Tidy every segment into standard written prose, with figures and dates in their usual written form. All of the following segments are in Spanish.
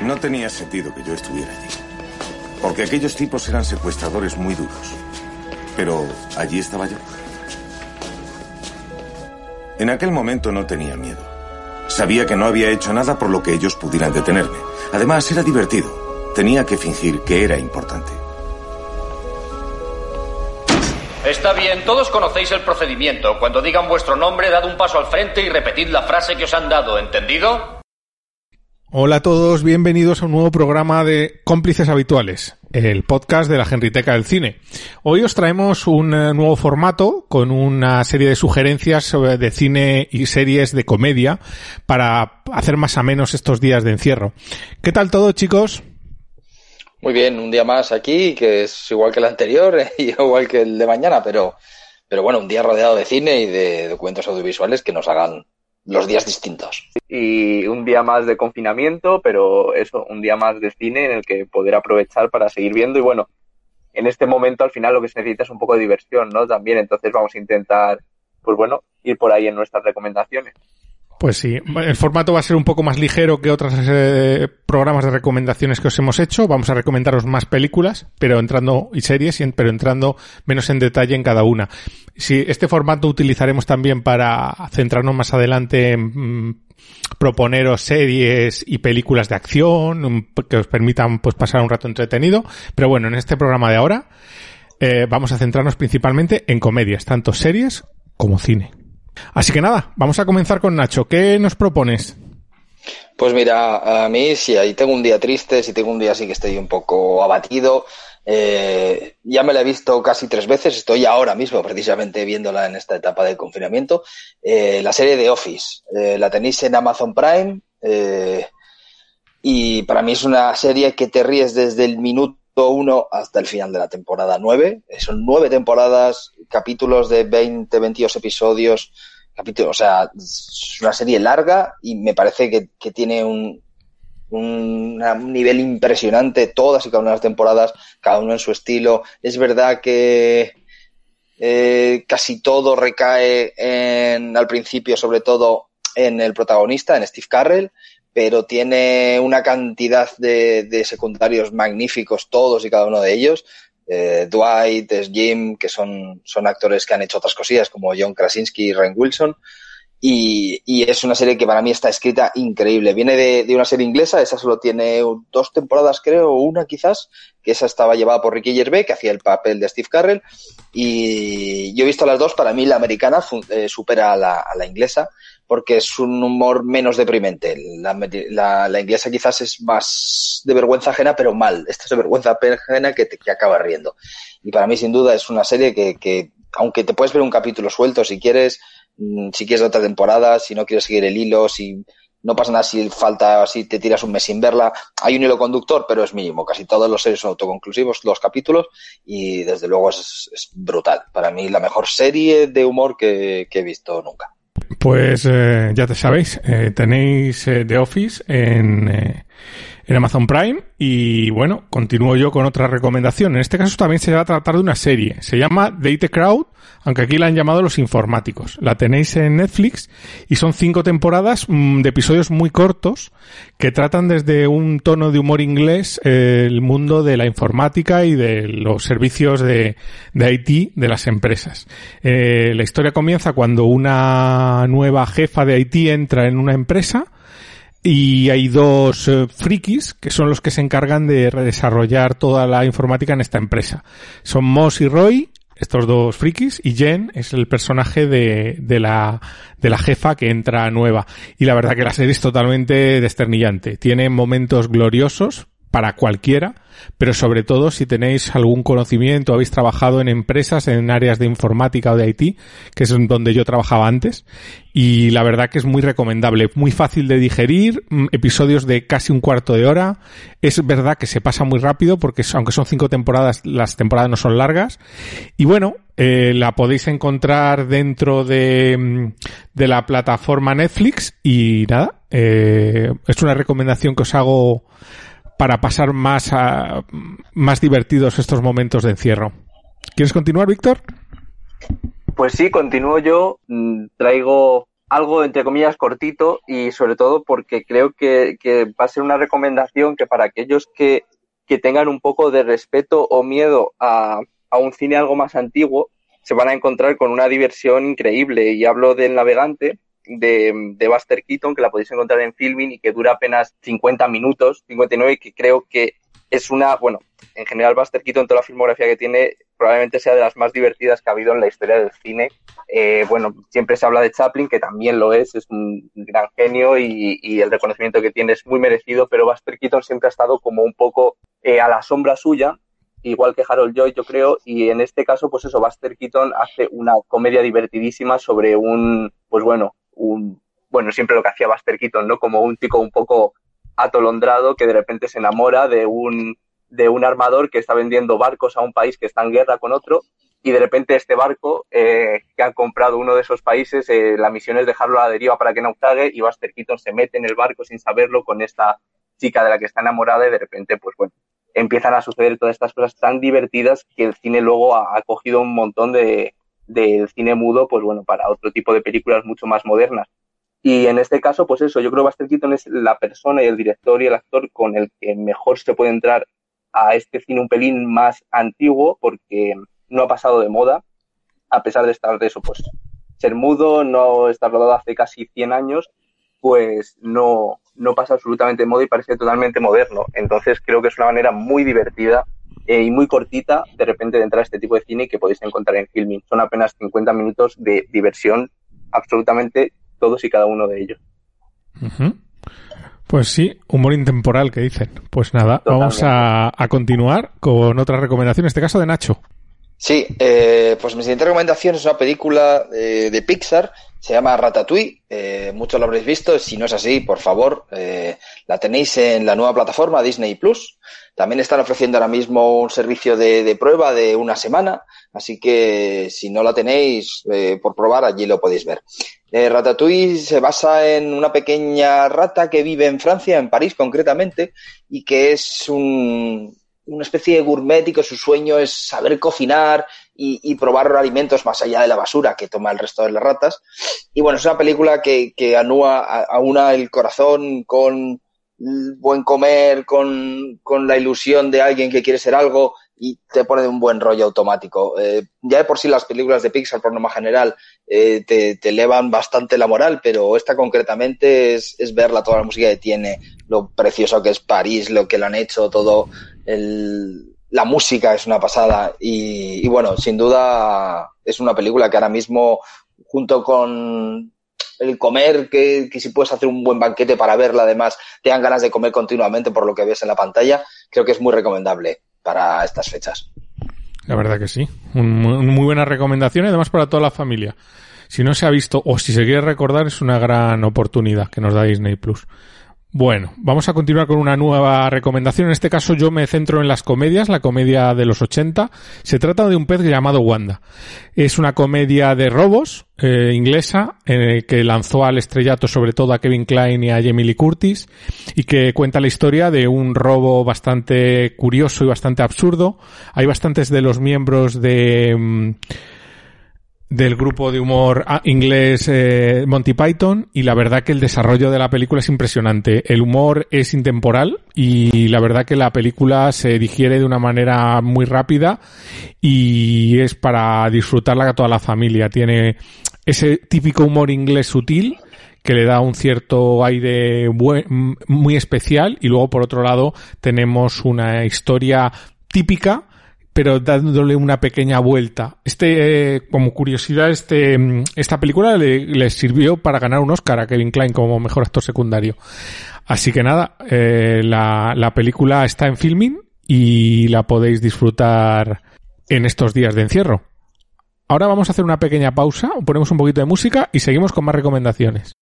No tenía sentido que yo estuviera allí, porque aquellos tipos eran secuestradores muy duros. Pero allí estaba yo. En aquel momento no tenía miedo. Sabía que no había hecho nada por lo que ellos pudieran detenerme. Además, era divertido. Tenía que fingir que era importante. Está bien, todos conocéis el procedimiento. Cuando digan vuestro nombre, dad un paso al frente y repetid la frase que os han dado, ¿entendido? Hola a todos, bienvenidos a un nuevo programa de Cómplices Habituales, el podcast de la Genriteca del Cine. Hoy os traemos un nuevo formato con una serie de sugerencias de cine y series de comedia para hacer más amenos estos días de encierro. ¿Qué tal todo, chicos? Muy bien, un día más aquí, que es igual que el anterior y igual que el de mañana, pero bueno, un día rodeado de cine y de documentos audiovisuales que nos hagan los días distintos. Y un día más de confinamiento, pero eso, un día más de cine en el que poder aprovechar para seguir viendo. Y bueno, en este momento al final lo que se necesita es un poco de diversión, ¿no? También, entonces vamos a intentar, pues bueno, ir por ahí en nuestras recomendaciones. Pues sí, el formato va a ser un poco más ligero que otros programas de recomendaciones que os hemos hecho. Vamos a recomendaros más películas, pero entrando y series, pero entrando menos en detalle en cada una. Sí, este formato utilizaremos también para centrarnos más adelante en proponeros series y películas de acción que os permitan pues pasar un rato entretenido. Pero bueno, en este programa de ahora vamos a centrarnos principalmente en comedias, tanto series como cine. Así que nada, vamos a comenzar con Nacho. ¿Qué nos propones? Pues mira, a mí si ahí tengo un día triste, si tengo un día así que estoy un poco abatido, ya me la he visto casi 3 veces, estoy ahora mismo precisamente viéndola en esta etapa de confinamiento, la serie de Office, la tenéis en Amazon Prime, y para mí es una serie que te ríes desde el minuto 1 hasta el final de la temporada 9. Son 9 temporadas, capítulos de 20, 22 episodios, o sea, es una serie larga y me parece que tiene un nivel impresionante, todas y cada una de las temporadas, cada uno en su estilo. Es verdad que casi todo recae al principio, sobre todo en el protagonista, en Steve Carell, pero tiene una cantidad de secundarios magníficos, todos y cada uno de ellos. Dwight, Jim, que son actores que han hecho otras cosillas, como John Krasinski y Rainn Wilson. Y es una serie que para mí está escrita increíble. Viene de una serie inglesa, esa solo tiene 2 temporadas, creo, o una quizás, que esa estaba llevada por Ricky Gervais, que hacía el papel de Steve Carell. Y yo he visto las 2, para mí la americana supera a la inglesa, porque es un humor menos deprimente. La inglesa quizás es más de vergüenza ajena, pero mal. Esta es de vergüenza ajena que acaba riendo. Y para mí, sin duda, es una serie que aunque te puedes ver un capítulo suelto si quieres otra temporada, si no quieres seguir el hilo, si no pasa nada, si te tiras un mes sin verla, hay un hilo conductor, pero es mínimo. Casi todos los series son autoconclusivos, los capítulos, y desde luego es brutal. Para mí, la mejor serie de humor que he visto nunca. Pues ya te sabéis, tenéis The Office en Amazon Prime y bueno, continúo yo con otra recomendación. En este caso también se va a tratar de una serie. Se llama Date Crowd, aunque aquí la han llamado Los Informáticos. La tenéis en Netflix y son 5 temporadas de episodios muy cortos que tratan desde un tono de humor inglés el mundo de la informática y de los servicios de IT de las empresas. La historia comienza cuando una nueva jefa de IT entra en una empresa y hay 2 frikis que son los que se encargan de redesarrollar toda la informática en esta empresa. Son Moss y Roy, estos 2 frikis, y Jen es el personaje de la jefa que entra nueva. Y la verdad que la serie es totalmente desternillante. Tiene momentos gloriosos para cualquiera, pero sobre todo si tenéis algún conocimiento, habéis trabajado en empresas, en áreas de informática o de IT, que es donde yo trabajaba antes, y la verdad que es muy recomendable, muy fácil de digerir, episodios de casi un cuarto de hora. Es verdad que se pasa muy rápido porque aunque son 5 temporadas, las temporadas no son largas, y bueno, la podéis encontrar dentro de la plataforma Netflix y nada, es una recomendación que os hago para pasar más divertidos estos momentos de encierro. ¿Quieres continuar, Víctor? Pues sí, continúo yo. Traigo algo, entre comillas, cortito, y sobre todo porque creo que va a ser una recomendación que para aquellos que tengan un poco de respeto o miedo a un cine algo más antiguo, se van a encontrar con una diversión increíble. Y hablo del Navegante, de Buster Keaton, que la podéis encontrar en Filmin y que dura apenas 50 minutos, 59, que creo que es en general Buster Keaton, toda la filmografía que tiene, probablemente sea de las más divertidas que ha habido en la historia del cine. Siempre se habla de Chaplin, que también lo es un gran genio y el reconocimiento que tiene es muy merecido, pero Buster Keaton siempre ha estado como un poco a la sombra suya, igual que Harold Lloyd, yo creo, y en este caso, pues eso, Buster Keaton hace una comedia divertidísima sobre siempre lo que hacía Buster Keaton, ¿no? Como un chico un poco atolondrado que de repente se enamora de un armador que está vendiendo barcos a un país que está en guerra con otro, y de repente este barco que han comprado uno de esos países, la misión es dejarlo a la deriva para que naufrague, y Buster Keaton se mete en el barco sin saberlo con esta chica de la que está enamorada, y de repente, empiezan a suceder todas estas cosas tan divertidas que el cine luego ha cogido un montón del cine mudo, para otro tipo de películas mucho más modernas. Y en este caso, pues eso, yo creo que Buster Keaton es la persona y el director y el actor con el que mejor se puede entrar a este cine un pelín más antiguo, porque no ha pasado de moda, a pesar de estar de eso, pues ser mudo, no estar rodado hace casi 100 años, pues no pasa absolutamente de moda y parece totalmente moderno. Entonces creo que es una manera muy divertida y muy cortita de repente de entrar a este tipo de cine que podéis encontrar en Filmin. Son apenas 50 minutos de diversión, absolutamente todos y cada uno de ellos. Uh-huh. Pues sí, humor intemporal que dicen. Pues nada, totalmente. Vamos a continuar con otra recomendación, en este caso de Nacho. Sí, pues mi siguiente recomendación es una película de Pixar, se llama Ratatouille, muchos lo habréis visto, si no es así, por favor, la tenéis en la nueva plataforma Disney Plus. También están ofreciendo ahora mismo un servicio de prueba de una semana, así que si no la tenéis por probar, allí lo podéis ver. Ratatouille se basa en una pequeña rata que vive en Francia, en París concretamente, y que es una especie de gourmet y que su sueño es saber cocinar y probar alimentos más allá de la basura que toma el resto de las ratas. Y bueno, es una película que aúna el corazón con buen comer, con la ilusión de alguien que quiere ser algo y te pone de un buen rollo automático. Ya de por sí las películas de Pixar, por norma general, te elevan bastante la moral, pero esta concretamente es verla, toda la música que tiene, lo precioso que es París, lo que lo han hecho, todo la música es una pasada y bueno, sin duda es una película que ahora mismo, junto con el comer, que si puedes hacer un buen banquete para verla, además te dan ganas de comer continuamente por lo que ves en la pantalla, creo que es muy recomendable para estas fechas. La verdad que sí, muy buena recomendación y además para toda la familia. Si no se ha visto o si se quiere recordar, es una gran oportunidad que nos da Disney Plus. Bueno, vamos a continuar con una nueva recomendación. En este caso yo me centro en las comedias, la comedia de los 80. Se trata de un pez llamado Wanda. Es una comedia de robos inglesa que lanzó al estrellato sobre todo a Kevin Kline y a Jamie Lee Curtis y que cuenta la historia de un robo bastante curioso y bastante absurdo. Hay bastantes de los miembros del grupo de humor inglés Monty Python y la verdad que el desarrollo de la película es impresionante. El humor es intemporal y la verdad que la película se digiere de una manera muy rápida y es para disfrutarla a toda la familia. Tiene ese típico humor inglés sutil que le da un cierto aire muy especial y luego por otro lado tenemos una historia típica pero dándole una pequeña vuelta. Como curiosidad, esta película le sirvió para ganar un Oscar a Kevin Kline como mejor actor secundario. Así que nada, la película está en Filmin y la podéis disfrutar en estos días de encierro. Ahora vamos a hacer una pequeña pausa, ponemos un poquito de música y seguimos con más recomendaciones.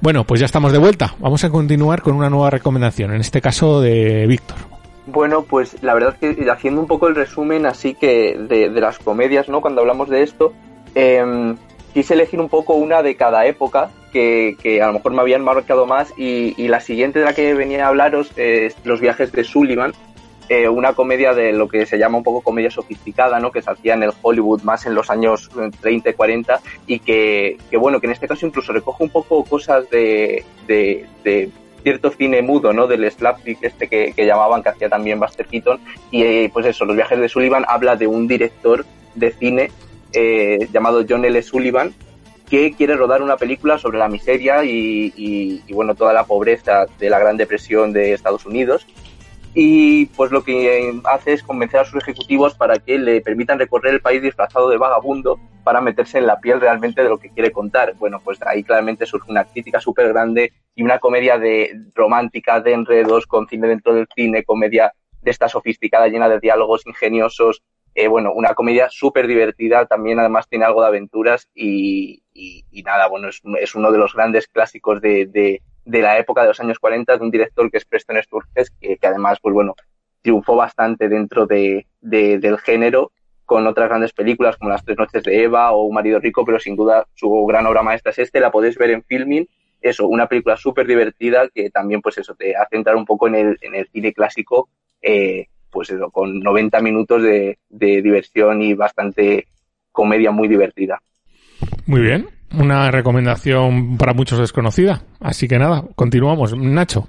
Bueno, pues ya estamos de vuelta. Vamos a continuar con una nueva recomendación, en este caso de Víctor. Bueno, pues la verdad es que haciendo un poco el resumen así que de las comedias, ¿no? Cuando hablamos de esto, quise elegir un poco una de cada época que a lo mejor me habían marcado más y la siguiente de la que venía a hablaros es Los viajes de Sullivan, una comedia de lo que se llama un poco comedia sofisticada, ¿no? Que se hacía en el Hollywood más en los años 30 y 40 y que bueno, que en este caso incluso recoge un poco cosas de cierto cine mudo, ¿no? Del slapstick que llamaban, que hacía también Buster Keaton. Y pues eso, Los viajes de Sullivan habla de un director de cine llamado John L. Sullivan, que quiere rodar una película sobre la miseria y bueno, toda la pobreza de la Gran Depresión de Estados Unidos. Y pues lo que hace es convencer a sus ejecutivos para que le permitan recorrer el país disfrazado de vagabundo para meterse en la piel realmente de lo que quiere contar. Bueno, pues ahí claramente surge una crítica súper grande y una comedia romántica de enredos con cine dentro del cine, comedia de esta sofisticada llena de diálogos ingeniosos. Bueno, una comedia súper divertida, también además tiene algo de aventuras y nada, bueno, es uno de los grandes clásicos de la época de los años 40, de un director que es Preston Sturges, que además, pues bueno, triunfó bastante dentro del género con otras grandes películas como Las tres noches de Eva o Un marido rico, pero sin duda su gran obra maestra es la podéis ver en Filmin. Eso, una película súper divertida que también, pues eso, te hace entrar un poco en el cine clásico, pues eso, con 90 minutos de diversión y bastante comedia muy divertida. Muy bien. Una recomendación para muchos desconocida. Así que nada, continuamos. Nacho.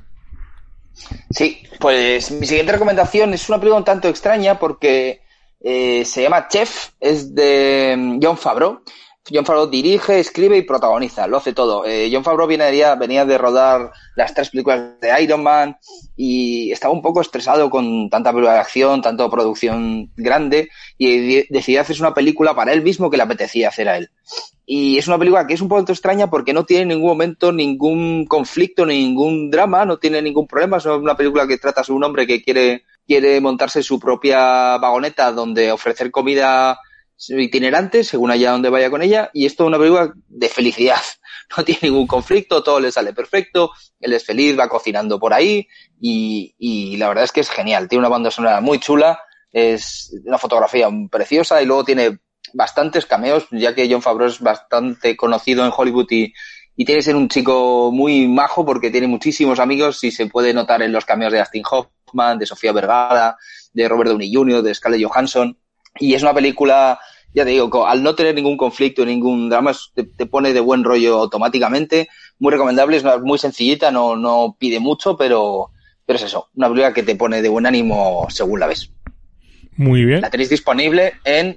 Sí, pues mi siguiente recomendación es una película un tanto extraña porque se llama Chef, es de Jon Favreau. Jon Favreau dirige, escribe y protagoniza, lo hace todo. Jon Favreau venía de rodar las 3 películas de Iron Man y estaba un poco estresado con tanta película de acción, tanta producción grande y decidió hacerse una película para él mismo que le apetecía hacer a él. Y es una película que es un poco extraña porque no tiene en ningún momento ningún conflicto, ningún drama, no tiene ningún problema. Es una película que trata sobre un hombre que quiere montarse su propia vagoneta donde ofrecer comida itinerante según allá donde vaya con ella, y esto es una película de felicidad, no tiene ningún conflicto, todo le sale perfecto, él es feliz, va cocinando por ahí y la verdad es que es genial, tiene una banda sonora muy chula, es una fotografía preciosa y luego tiene bastantes cameos, ya que Jon Favreau es bastante conocido en Hollywood y tiene que ser un chico muy majo porque tiene muchísimos amigos y se puede notar en los cameos de Dustin Hoffman, de Sofía Vergara, de Robert Downey Jr., de Scarlett Johansson. Y es una película, ya te digo, al no tener ningún conflicto, ningún drama, te pone de buen rollo automáticamente. Muy recomendable, es muy sencillita, no pide mucho, pero es eso, una película que te pone de buen ánimo según la ves. Muy bien. La tenéis disponible en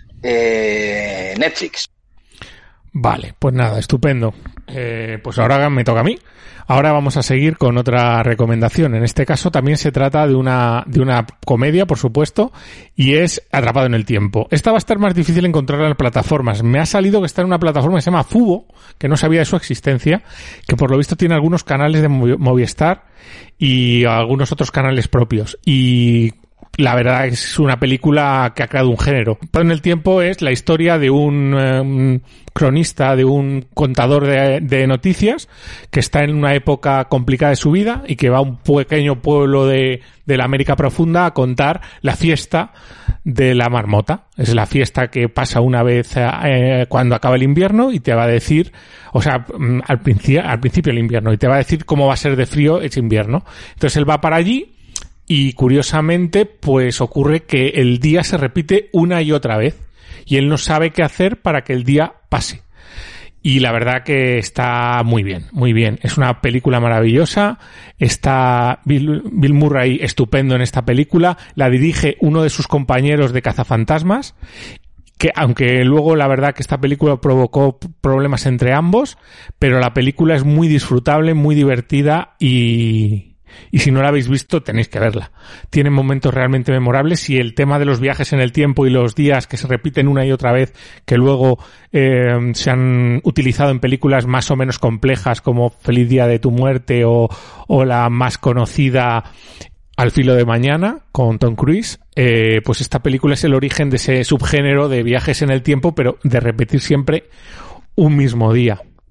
Netflix. Vale, pues nada, estupendo. Pues ahora me toca a mí. Ahora vamos a seguir con otra recomendación. En este caso también se trata de una comedia, por supuesto, y es Atrapado en el tiempo. Esta va a estar más difícil encontrarla en las plataformas. Me ha salido que está en una plataforma que se llama Fubo, que no sabía de su existencia, que por lo visto tiene algunos canales de Movistar y algunos otros canales propios. Y la verdad es una película que ha creado un género. Atrapado en el tiempo es la historia de un cronista, de un contador de noticias que está en una época complicada de su vida y que va a un pequeño pueblo de la América profunda a contar la fiesta de la marmota. Es la fiesta que pasa una vez cuando acaba el invierno y te va a decir, o sea, al principio del invierno, y te va a decir cómo va a ser de frío ese invierno. Entonces él va para allí y curiosamente pues ocurre que el día se repite una y otra vez y él no sabe qué hacer para que el día pase. Y la verdad que está muy bien, muy bien. Es una película maravillosa. Está Bill Murray estupendo en esta película. La dirige uno de sus compañeros de Cazafantasmas, que aunque luego la verdad que esta película provocó problemas entre ambos, pero la película es muy disfrutable, muy divertida y si no la habéis visto tenéis que verla. Tiene momentos realmente memorables y el tema de los viajes en el tiempo y los días que se repiten una y otra vez, que luego se han utilizado en películas más o menos complejas como Feliz Día de tu Muerte o la más conocida Al filo de mañana con Tom Cruise, pues esta película es el origen de ese subgénero de viajes en el tiempo, pero de repetir siempre un mismo día.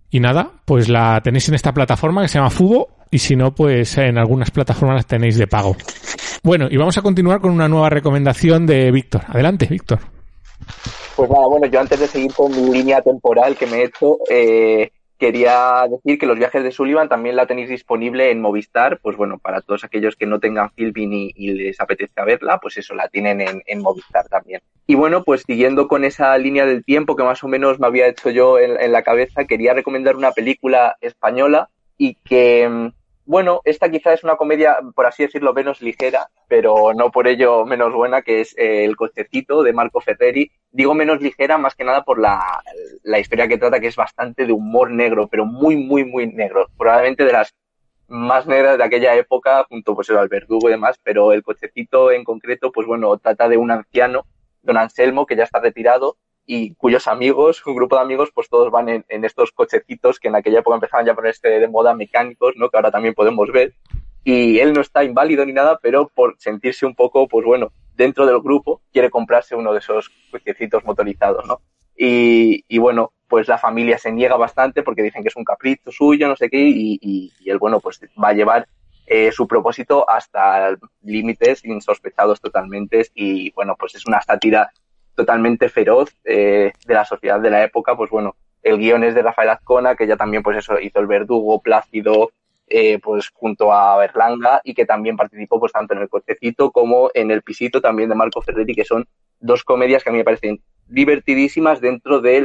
Y nada, pues la tenéis en esta plataforma que se llama Fubo, y si no, pues en algunas plataformas las tenéis de pago. Bueno, y vamos a continuar con una nueva recomendación de Víctor. Adelante, Víctor. Pues nada, bueno, yo antes de seguir con mi línea temporal que me he hecho, quería decir que Los viajes de Sullivan también la tenéis disponible en Movistar, pues bueno, para todos aquellos que no tengan Filmin y les apetezca verla, pues eso, la tienen en Movistar también. Y bueno, pues siguiendo con esa línea del tiempo que más o menos me había hecho yo en la cabeza, quería recomendar una película española y que, bueno, esta quizá es una comedia, por así decirlo, menos ligera, pero no por ello menos buena, que es El cochecito, de Marco Ferreri. Digo menos ligera más que nada por la historia que trata, que es bastante de humor negro, pero muy, muy, muy negro. Probablemente de las más negras de aquella época, junto pues al Verdugo y demás, pero El cochecito en concreto, pues bueno, trata de un anciano, don Anselmo, que ya está retirado, y cuyos amigos, un grupo de amigos, pues todos van en estos cochecitos que en aquella época empezaban ya a ponerse de moda, mecánicos, ¿no? Que ahora también podemos ver. Y él no está inválido ni nada, pero por sentirse un poco, pues bueno, dentro del grupo, quiere comprarse uno de esos cochecitos motorizados, ¿no? Y bueno, pues la familia se niega bastante porque dicen que es un capricho suyo, no sé qué, y él, bueno, pues va a llevar su propósito hasta límites insospechados totalmente, y bueno, pues es una sátira totalmente feroz de la sociedad de la época. Pues bueno, el guion es de Rafael Azcona, que ya también pues eso hizo El Verdugo, Plácido, pues junto a Berlanga, y que también participó pues tanto en El cochecito como en El pisito, también de Marco Ferreri, que son dos comedias que a mí me parecen divertidísimas dentro de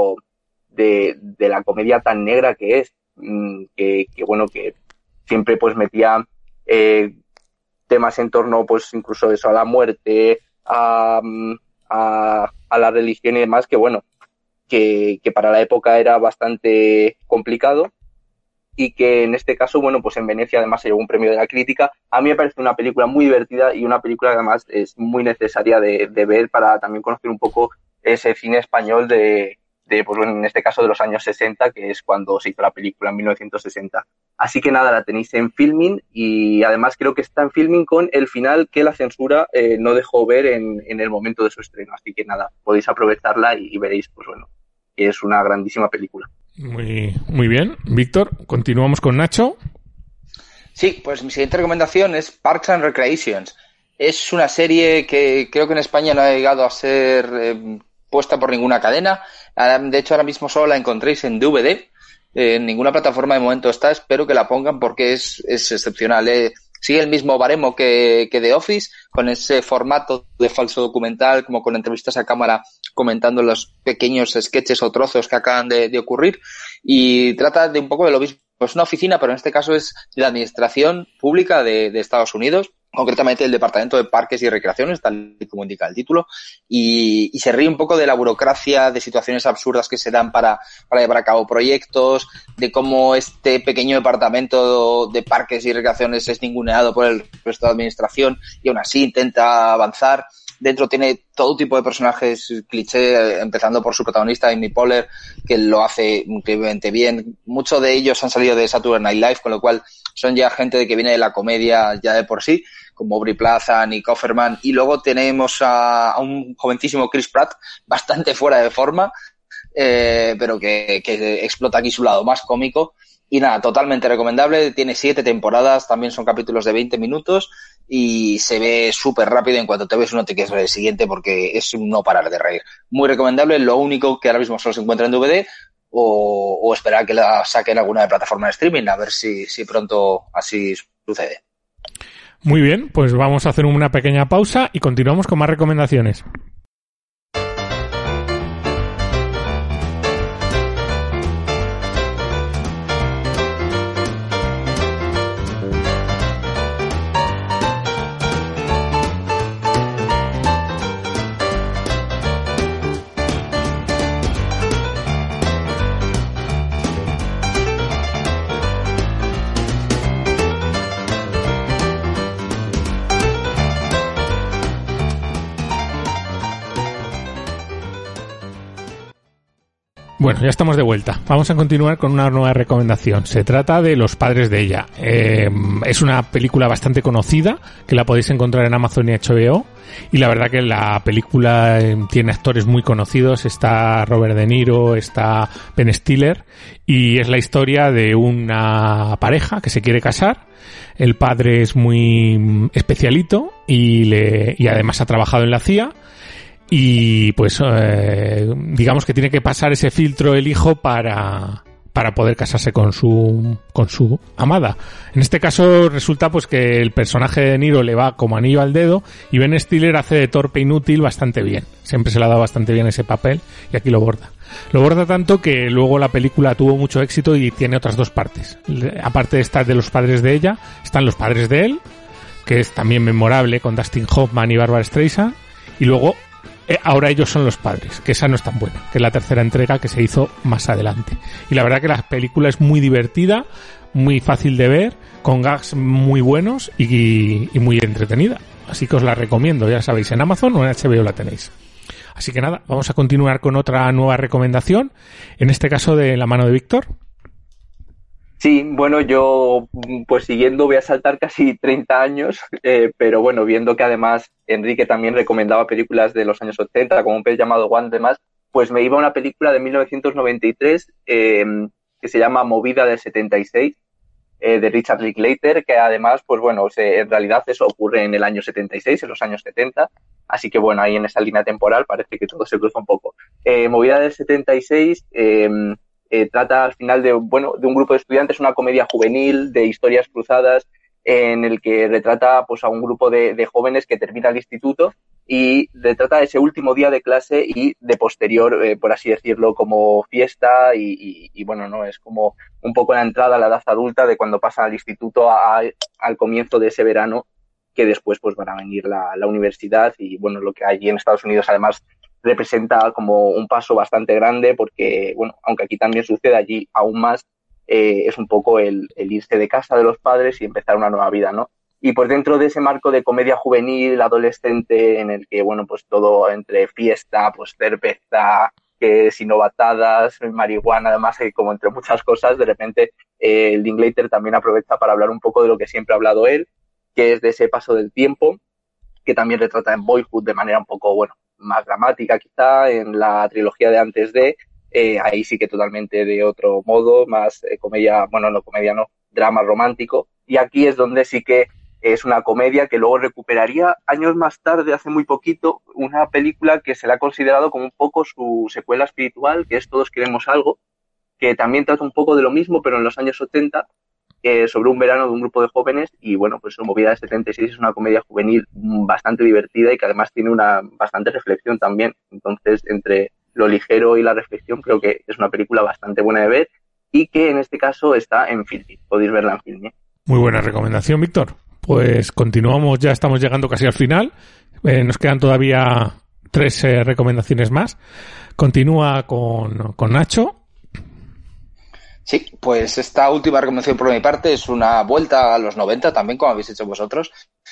de la comedia tan negra que es, que bueno, que siempre pues metía temas en torno pues incluso eso, a la muerte, a la religión y demás, que bueno, que para la época era bastante complicado, y que en este caso, bueno, pues en Venecia además se llevó un premio de la crítica. A mí me parece una película muy divertida y una película que además es muy necesaria de ver para también conocer un poco ese cine español de pues bueno, en este caso de los años 60, que es cuando se hizo la película, en 1960. Así que nada, la tenéis en Filmin, y además creo que está en Filmin con el final que la censura no dejó ver en el momento de su estreno. Así que nada, podéis aprovecharla y veréis, pues bueno, que es una grandísima película. Muy bien. Víctor, continuamos con Nacho. Sí, pues mi siguiente recomendación es Parks and Recreations. Es una serie que creo que en España no ha llegado a ser puesta por ninguna cadena. De hecho, ahora mismo solo la encontréis en DVD. En ninguna plataforma de momento está. Espero que la pongan porque es excepcional. Sigue el mismo baremo que The Office, con ese formato de falso documental, como con entrevistas a cámara comentando los pequeños sketches o trozos que acaban de ocurrir, y trata de un poco de lo mismo. Es una oficina, pero en este caso es la administración pública de Estados Unidos, concretamente el Departamento de Parques y Recreaciones, tal y como indica el título, y se ríe un poco de la burocracia, de situaciones absurdas que se dan para llevar a cabo proyectos, de cómo este pequeño departamento de parques y recreaciones es ninguneado por el resto de administración y aún así intenta avanzar. Dentro tiene todo tipo de personajes cliché, empezando por su protagonista, Amy Poehler, que lo hace increíblemente bien. Muchos de ellos han salido de Saturday Night Live, con lo cual son ya gente que viene de la comedia ya de por sí, como Aubrey Plaza, Nick Offerman, y luego tenemos a un jovencísimo Chris Pratt, bastante fuera de forma, pero que explota aquí su lado más cómico. Y nada, totalmente recomendable. Tiene 7 temporadas, también son capítulos de 20 minutos y se ve súper rápido. En cuanto te ves uno te quieres ver el siguiente porque es un no parar de reír. Muy recomendable. Lo único que ahora mismo solo se encuentra en DVD, o esperar que la saquen alguna de plataforma de streaming, a ver si pronto así sucede. Muy bien, pues vamos a hacer una pequeña pausa y continuamos con más recomendaciones. Bueno, ya estamos de vuelta. Vamos a continuar con una nueva recomendación. Se trata de Los padres de ella. Es una película bastante conocida, que la podéis encontrar en Amazon y HBO. Y la verdad que la película tiene actores muy conocidos. Está Robert De Niro, está Ben Stiller. Y es la historia de una pareja que se quiere casar. El padre es muy especialito y además ha trabajado en la CIA. Y pues digamos que tiene que pasar ese filtro el hijo para poder casarse con su amada. En este caso resulta pues que el personaje de Niro le va como anillo al dedo y Ben Stiller hace de torpe inútil bastante bien. Siempre se le ha dado bastante bien ese papel y aquí lo borda. Lo borda tanto que luego la película tuvo mucho éxito y tiene otras dos partes. Aparte de estar de Los padres de ella, están Los padres de él, que es también memorable con Dustin Hoffman y Barbra Streisand, y luego Ahora ellos son los padres, que esa no es tan buena, que es la tercera entrega que se hizo más adelante. Y la verdad que la película es muy divertida, muy fácil de ver, con gags muy buenos y muy entretenida. Así que os la recomiendo, ya sabéis, en Amazon o en HBO la tenéis. Así que nada, vamos a continuar con otra nueva recomendación, en este caso de la mano de Víctor. Sí, bueno, yo pues siguiendo voy a saltar casi 30 años, pero bueno, viendo que además Enrique también recomendaba películas de los años 80, como un pez llamado Juan de Más, pues me iba a una película de 1993 que se llama Movida del 76, de Richard Linklater, que además, pues bueno, en realidad eso ocurre en el año 76, en los años 70, así que bueno, ahí en esa línea temporal parece que todo se cruza un poco. Movida del 76... trata al final de un grupo de estudiantes, una comedia juvenil de historias cruzadas en el que retrata pues a un grupo de jóvenes que termina el instituto y retrata ese último día de clase y de posterior, por así decirlo, como fiesta y bueno, no es como un poco la entrada a la edad adulta de cuando pasan al instituto al comienzo de ese verano, que después pues van a venir la universidad y bueno, lo que allí en Estados Unidos además representa como un paso bastante grande porque, bueno, aunque aquí también sucede, allí aún más es un poco el irse de casa de los padres y empezar una nueva vida, ¿no? Y pues dentro de ese marco de comedia juvenil, adolescente, en el que, bueno, pues todo entre fiesta, pues cerveza, que si novatadas, marihuana, además, como entre muchas cosas, de repente Linklater también aprovecha para hablar un poco de lo que siempre ha hablado él, que es de ese paso del tiempo, que también retrata en Boyhood de manera un poco, bueno, más dramática quizá, en la trilogía de antes de, ahí sí que totalmente de otro modo, más comedia, bueno, no comedia, no, drama romántico, y aquí es donde sí que es una comedia que luego recuperaría años más tarde, hace muy poquito, una película que se le ha considerado como un poco su secuela espiritual, que es Todos queremos algo, que también trata un poco de lo mismo, pero en los años 80, sobre un verano de un grupo de jóvenes y bueno, pues Movida de 76 es una comedia juvenil bastante divertida y que además tiene una bastante reflexión también. Entonces, entre lo ligero y la reflexión, creo que es una película bastante buena de ver y que en este caso está en Filmin. Podéis verla en Filmin. Muy buena recomendación, Víctor. Pues continuamos, ya estamos llegando casi al final. Nos quedan todavía 3 recomendaciones más. Continúa con Nacho. Sí, pues esta última recomendación por mi parte es una vuelta a los 90 también, como habéis hecho vosotros.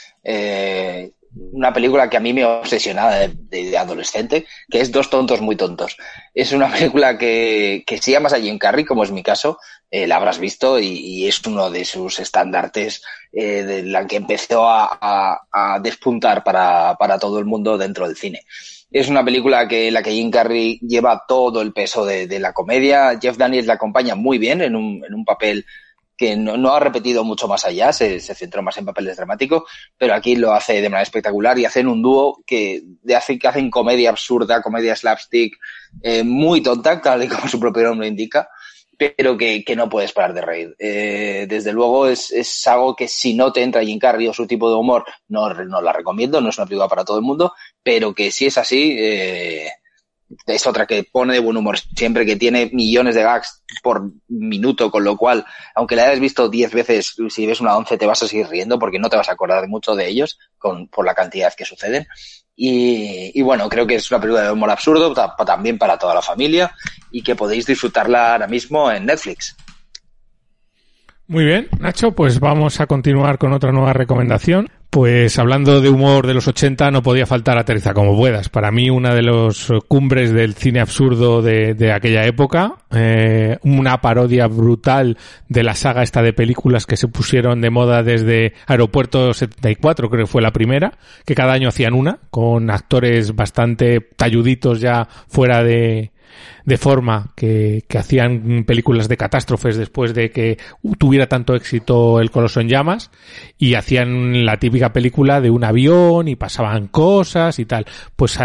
Una película que a mí me obsesionaba de adolescente, que es Dos tontos muy tontos. Es una película que si llamas a Jim Carrey, como es mi caso, la habrás visto y es uno de sus estandartes de la que empezó a despuntar para todo el mundo dentro del cine. Es una película en la que Jim Carrey lleva todo el peso de la comedia. Jeff Daniels la acompaña muy bien en un papel que no ha repetido mucho más allá, se centró más en papeles dramáticos, pero aquí lo hace de manera espectacular y hacen un dúo que hacen comedia absurda, comedia slapstick, muy tonta, tal y como su propio nombre indica, pero que no puedes parar de reír. Desde luego es algo que si no te entra Jim Carrey o su tipo de humor, no la recomiendo, no es una película para todo el mundo, pero que si es así, es otra que pone de buen humor siempre, que tiene millones de gags por minuto, con lo cual, aunque la hayas visto 10 veces, si ves una 11 te vas a seguir riendo porque no te vas a acordar de mucho de ellos por la cantidad que suceden. Y bueno, creo que es una película de humor absurdo también para toda la familia y que podéis disfrutarla ahora mismo en Netflix. Muy bien, Nacho, pues vamos a continuar con otra nueva recomendación. Pues hablando de humor de los 80, no podía faltar Aterriza como puedas. Para mí, una de los cumbres del cine absurdo de aquella época. Una parodia brutal de la saga esta de películas que se pusieron de moda desde Aeropuerto 74, creo que fue la primera, que cada año hacían una, con actores bastante talluditos ya fuera de forma, que hacían películas de catástrofes después de que tuviera tanto éxito El Coloso en Llamas, y hacían la típica película de un avión y pasaban cosas y tal. Pues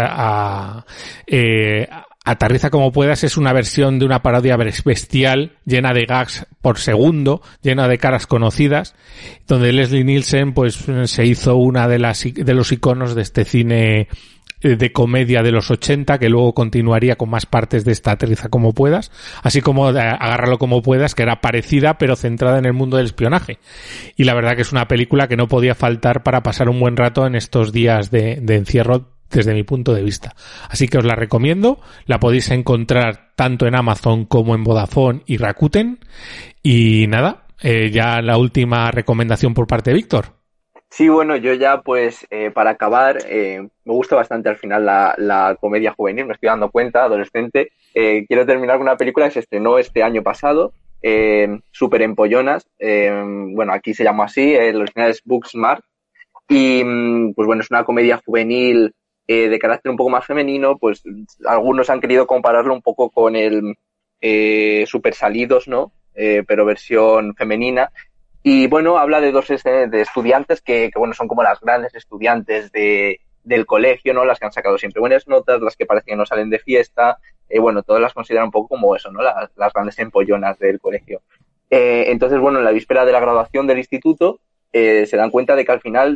Aterriza como puedas es una versión de una parodia bestial, llena de gags por segundo, llena de caras conocidas, donde Leslie Nielsen pues se hizo una de los iconos de este cine de comedia de los 80, que luego continuaría con más partes de esta Aterriza como puedas, así como de Agárralo como puedas, que era parecida pero centrada en el mundo del espionaje. Y la verdad que es una película que no podía faltar para pasar un buen rato en estos días de encierro, desde mi punto de vista. Así que os la recomiendo, la podéis encontrar tanto en Amazon como en Vodafone y Rakuten. Y nada, ya la última recomendación por parte de Víctor. Sí, bueno, yo ya pues para acabar, me gusta bastante al final la comedia juvenil, me estoy dando cuenta, adolescente. Quiero terminar con una película que se estrenó este año pasado, Súper Empollonas, bueno, aquí se llama así, el original es Booksmart, y pues bueno, es una comedia juvenil de carácter un poco más femenino. Pues algunos han querido compararlo un poco con el Super Salidos, ¿no? Pero versión femenina. Y bueno, habla de dos de estudiantes que bueno, son como las grandes estudiantes del colegio, ¿no? Las que han sacado siempre buenas notas, las que parecen que no salen de fiesta, bueno, todas las consideran un poco como eso, ¿no? Las grandes empollonas del colegio. Entonces, bueno, en la víspera de la graduación del instituto, se dan cuenta de que al final,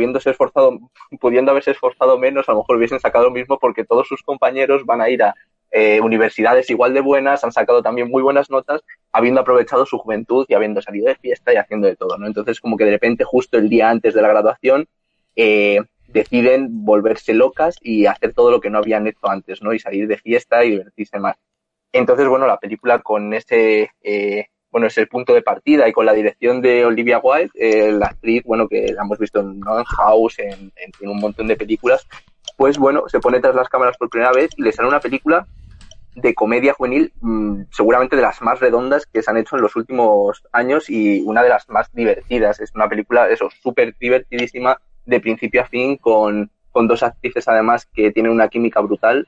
pudiendo haberse esforzado menos, a lo mejor hubiesen sacado lo mismo, porque todos sus compañeros van a ir a universidades igual de buenas, han sacado también muy buenas notas, habiendo aprovechado su juventud y habiendo salido de fiesta y haciendo de todo, ¿no? Entonces, como que de repente, justo el día antes de la graduación, deciden volverse locas y hacer todo lo que no habían hecho antes, ¿no? Y salir de fiesta y divertirse más. Entonces, bueno, la película con ese es el punto de partida, y con la dirección de Olivia Wilde, la actriz, bueno, que la hemos visto en House, en un montón de películas, pues bueno, se pone tras las cámaras por primera vez y le sale una película de comedia juvenil, seguramente de las más redondas que se han hecho en los últimos años, y una de las más divertidas. Es una película, súper divertidísima, de principio a fin, con dos actrices además que tienen una química brutal,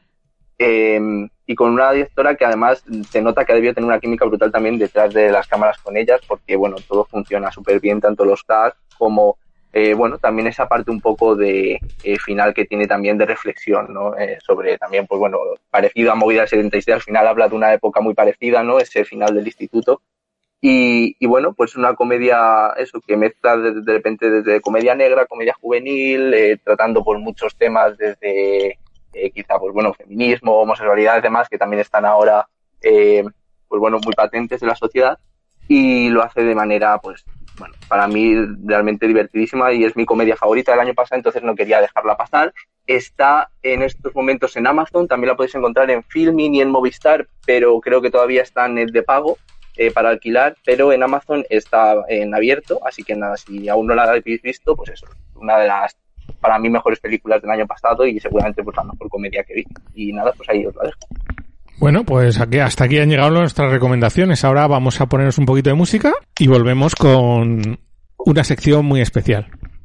y con una directora que además se nota que ha debido tener una química brutal también detrás de las cámaras con ellas, porque bueno, todo funciona súper bien, tanto los gags como bueno, también esa parte un poco de final que tiene también de reflexión, ¿no? Sobre también, pues bueno, parecido a Movida del 76, al final habla de una época muy parecida, ¿no? Ese final del instituto. Y bueno, pues una comedia, que mezcla de repente desde comedia negra, comedia juvenil, tratando por muchos temas desde quizá, pues bueno, feminismo, homosexualidad y demás, que también están ahora, pues bueno, muy patentes en la sociedad, y lo hace de manera, pues, bueno, para mí realmente divertidísima, y es mi comedia favorita del año pasado, entonces no quería dejarla pasar. Está en estos momentos en Amazon, también la podéis encontrar en Filmin y en Movistar, pero creo que todavía está en el de pago para alquilar, pero en Amazon está en abierto, así que nada, si aún no la habéis visto, pues eso, una de las, para mí, mejores películas del año pasado, y seguramente pues la mejor comedia que vi. Y nada, pues ahí os la dejo. Bueno, pues hasta aquí han llegado nuestras recomendaciones. Ahora vamos a ponernos un poquito de música y volvemos con una sección muy especial.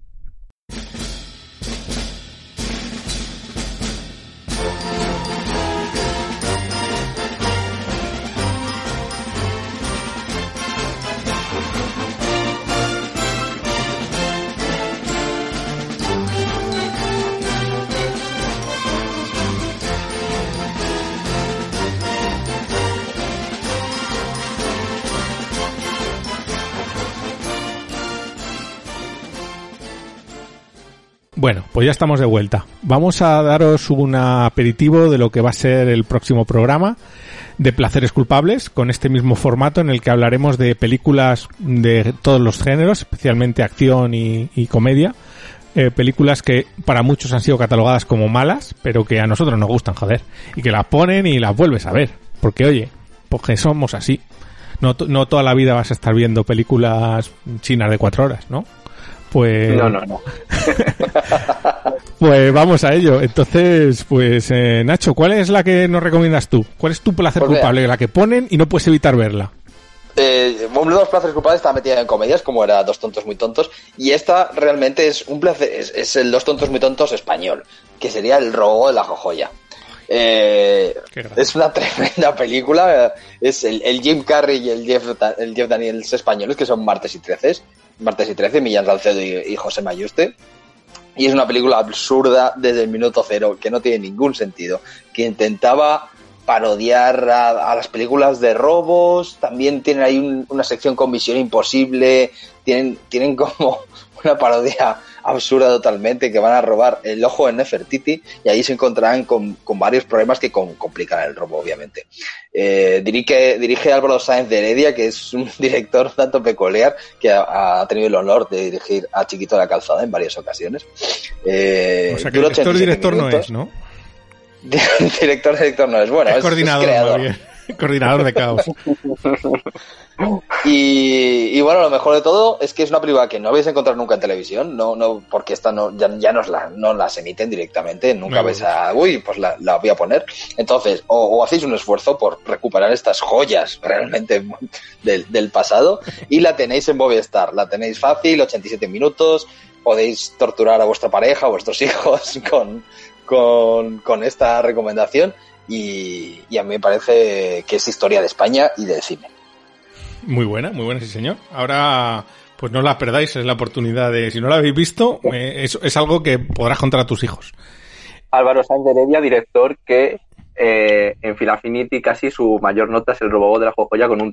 Bueno, pues ya estamos de vuelta. Vamos a daros un aperitivo de lo que va a ser el próximo programa de Placeres Culpables, con este mismo formato en el que hablaremos de películas de todos los géneros, especialmente acción y comedia. Películas que para muchos han sido catalogadas como malas, pero que a nosotros nos gustan, joder. Y que las ponen y las vuelves a ver. Porque, oye, porque somos así. No toda la vida vas a estar viendo películas chinas de 4 horas, ¿no? Pues... No. Pues vamos a ello. Entonces, pues Nacho, ¿cuál es la que nos recomiendas tú? ¿Cuál es tu placer culpable? La que ponen y no puedes evitar verla. Uno de los placeres culpables estaba metida en comedias, como era Dos tontos muy tontos, y esta realmente es un placer, es el Dos tontos muy tontos español, que sería El robo de la jojoya. Es una tremenda película. Es el Jim Carrey y el Jeff Daniels españoles, que son Martes y 13, Millán Salcedo y José Mayuste. Y es una película absurda desde el minuto cero, que no tiene ningún sentido, que intentaba parodiar a las películas de robos. También tienen ahí una sección con Misión Imposible, tienen como una parodia absurda totalmente, que van a robar el ojo de Nefertiti y ahí se encontrarán con varios problemas que complican el robo, obviamente. Dirige Álvaro Sáenz de Heredia, que es un director tanto peculiar que ha tenido el honor de dirigir a Chiquito de la Calzada en varias ocasiones. O sea que el director no es, ¿no? Director no es, bueno, es coordinador, es creador. Coordinador de caos. Y bueno, lo mejor de todo es que es una película que no vais a encontrar nunca en televisión, no porque esta ya no las emiten directamente, nunca vais a, pues la voy a poner. Entonces, o hacéis un esfuerzo por recuperar estas joyas realmente del pasado, y la tenéis en Movistar, la tenéis fácil, 87 minutos, podéis torturar a vuestra pareja, a vuestros hijos con esta recomendación, y a mí me parece que es historia de España y del cine. Muy buena, sí señor. Ahora, pues no la perdáis, es la oportunidad de, si no la habéis visto, es algo que podrás contar a tus hijos. Álvaro Sáenz de Heredia, director que en Film Affinity casi su mayor nota es El robot de la jojoya con un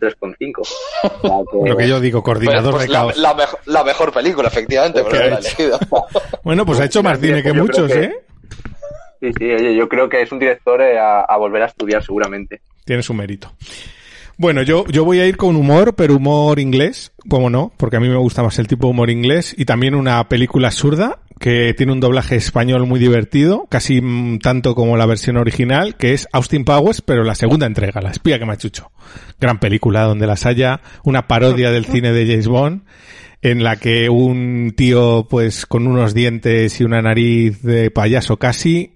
3,5. Lo que yo digo, coordinador de caos. La mejor película, efectivamente, por eso la he elegido. Bueno, pues ha hecho más cine que muchos, Sí, oye, yo creo que es un director a volver a estudiar seguramente. Tiene su mérito. Bueno, yo voy a ir con humor, pero humor inglés, ¿cómo no? Porque a mí me gusta más el tipo de humor inglés, y también una película absurda que tiene un doblaje español muy divertido, casi tanto como la versión original, que es Austin Powers, pero la segunda entrega, La espía que machucho. Gran película donde las haya, una parodia del cine de James Bond, en la que un tío pues con unos dientes y una nariz de payaso casi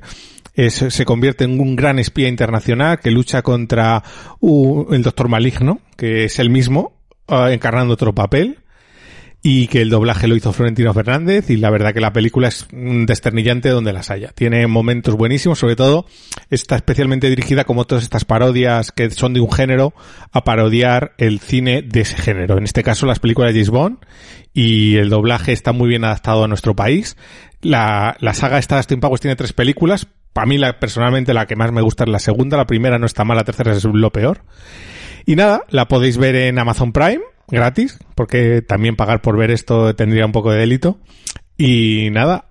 se convierte en un gran espía internacional que lucha contra el Doctor Maligno, que es el mismo, encarnando otro papel, y que el doblaje lo hizo Florentino Fernández, y la verdad que la película es desternillante donde las haya. Tiene momentos buenísimos, sobre todo está especialmente dirigida, como todas estas parodias que son de un género, a parodiar el cine de ese género. En este caso las películas de James Bond, y el doblaje está muy bien adaptado a nuestro país. La saga esta de Austin Powers tiene 3 películas. Para mí, personalmente, la que más me gusta es la segunda. La primera no está mal, la tercera es lo peor. Y nada, la podéis ver en Amazon Prime, gratis, porque también pagar por ver esto tendría un poco de delito. Y nada,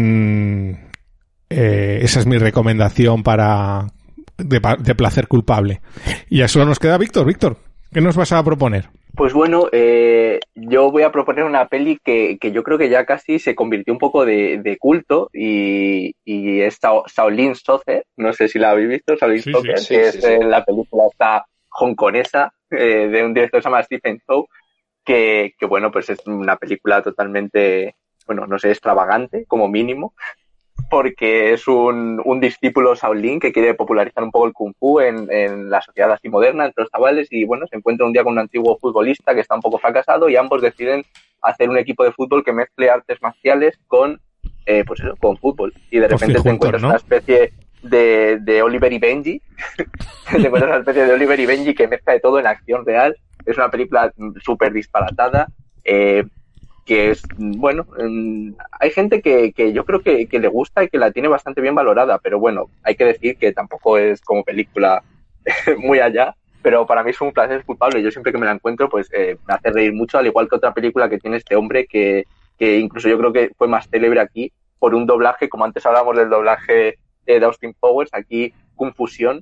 esa es mi recomendación de placer culpable. Y ya solo nos queda Víctor. Víctor, ¿qué nos vas a proponer? Pues bueno, yo voy a proponer una peli que yo creo que ya casi se convirtió un poco de culto, y es Shaolin Soccer. No sé si la habéis visto, Shaolin Soccer, que es la película esta hongkonesa de un director que se llama Stephen Chow, que bueno, pues es una película totalmente, bueno, no sé, extravagante como mínimo, porque es un discípulo Shaolin que quiere popularizar un poco el Kung Fu en la sociedad así moderna, entre los chavales, y bueno, se encuentra un día con un antiguo futbolista que está un poco fracasado, y ambos deciden hacer un equipo de fútbol que mezcle artes marciales con fútbol. Y de repente te encuentras, ¿no?, una especie de Oliver y Benji. Te encuentras una especie de Oliver y Benji que mezcla de todo en acción real. Es una película súper disparatada, que es, bueno, hay gente que yo creo que le gusta y que la tiene bastante bien valorada, pero bueno, hay que decir que tampoco es como película muy allá, pero para mí es un placer culpable. Yo siempre que me la encuentro, pues me hace reír mucho, al igual que otra película que tiene este hombre que incluso yo creo que fue más célebre aquí por un doblaje, como antes hablábamos del doblaje de Austin Powers, aquí Confusión.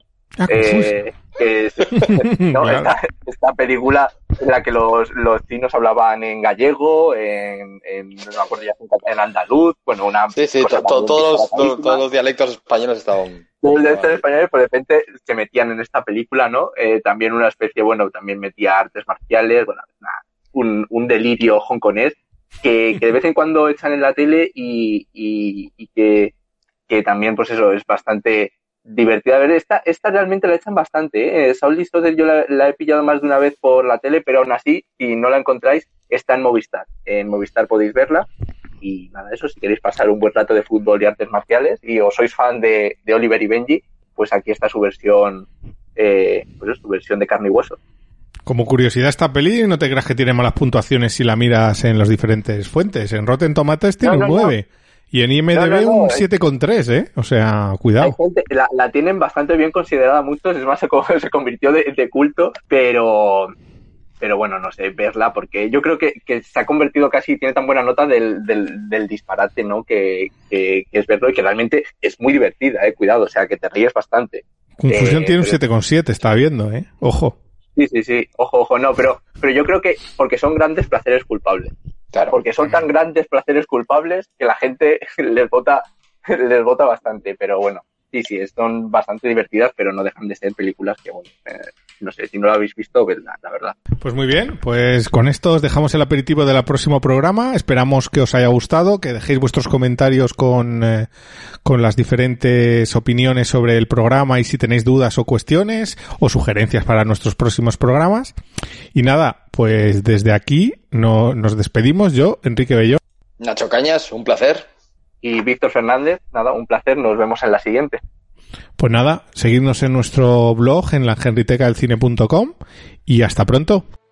¿No? Claro. Esta película en la que los chinos hablaban en gallego, no me acuerdo ya, en andaluz, bueno, todos los dialectos españoles estaban. Los dialectos españoles, pues de repente se metían en esta película, ¿no? También una especie, bueno, también metía artes marciales, bueno, un delirio hongkonés que de vez en cuando echan en la tele y que también, pues eso, es bastante divertida. A ver, esta realmente la echan bastante, ¿eh? Saul Listodes yo la he pillado más de una vez por la tele, pero aún así, si no la encontráis, está en Movistar. En Movistar podéis verla. Y nada, eso, si queréis pasar un buen rato de fútbol y artes marciales y os sois fan de Oliver y Benji, pues aquí está su versión, su versión de carne y hueso. Como curiosidad, esta peli no te creas que tiene malas puntuaciones si la miras en las diferentes fuentes. En Rotten Tomatoes tiene un 9 y en IMDb un 7,3, ¿eh? O sea, cuidado. Hay gente, la tienen bastante bien considerada muchos, es más, se convirtió de culto, pero bueno, no sé, verla, porque yo creo que se ha convertido casi, tiene tan buena nota del disparate, ¿no? Que es verlo y que realmente es muy divertida, cuidado, o sea, que te ríes bastante. Confusión tiene un 7,7, está viendo, ojo. Sí, ojo, no, pero yo creo que porque son grandes placeres culpables. Claro. Porque son tan grandes placeres culpables que la gente les vota bastante, pero bueno, sí, son bastante divertidas, pero no dejan de ser películas que, bueno, no sé, si no la habéis visto, vedla, la verdad. Pues muy bien, pues con esto os dejamos el aperitivo del próximo programa. Esperamos que os haya gustado, que dejéis vuestros comentarios con las diferentes opiniones sobre el programa y si tenéis dudas o cuestiones o sugerencias para nuestros próximos programas. Y nada, pues desde aquí nos despedimos. Yo, Enrique Belló. Nacho Cañas, un placer. Y Víctor Fernández, nada, un placer, nos vemos en la siguiente. Pues nada, seguidnos en nuestro blog en la henritecadelcine.com y hasta pronto.